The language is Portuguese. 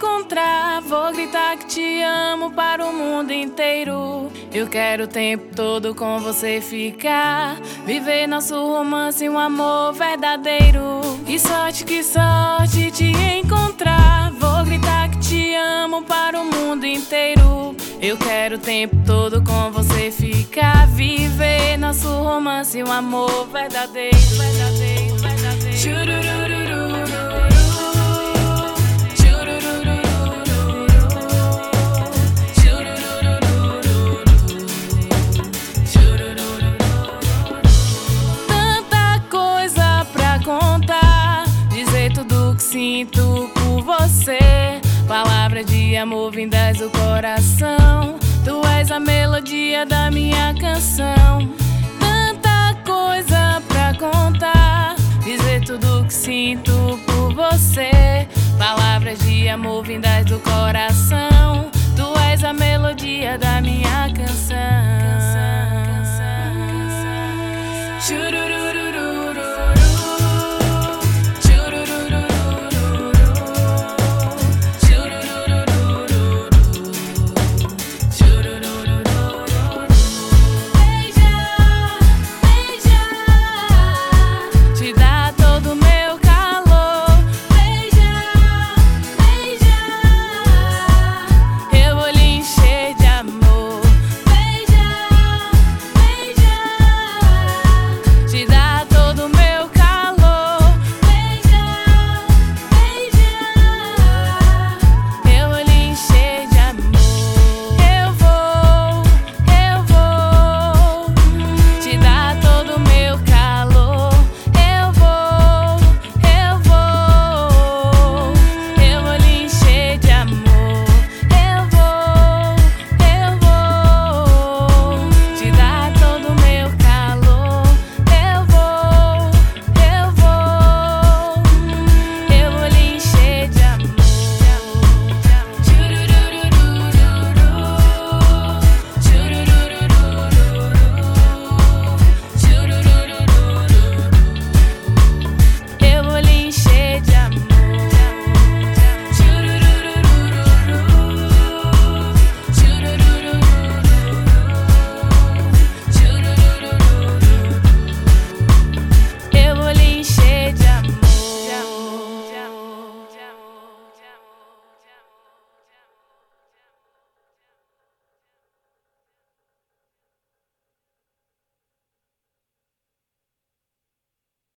encontrar, vou gritar que te amo para o mundo inteiro. Eu quero o tempo todo com você ficar, viver nosso romance, um amor verdadeiro. Que sorte te encontrar, vou gritar que te amo para o mundo inteiro. Eu quero o tempo todo com você ficar, viver nosso romance, um amor verdadeiro, verdadeiro, verdadeiro. Churururururu, churururururu, churururururu, churururururu. Tanta coisa pra contar, dizer tudo que sinto por você. Palavras de amor vindas do coração, tu és a melodia da minha canção. Tanta coisa pra contar, dizer tudo que sinto por você. Palavras de amor vindas do coração, tu és a melodia da minha canção. Chururu.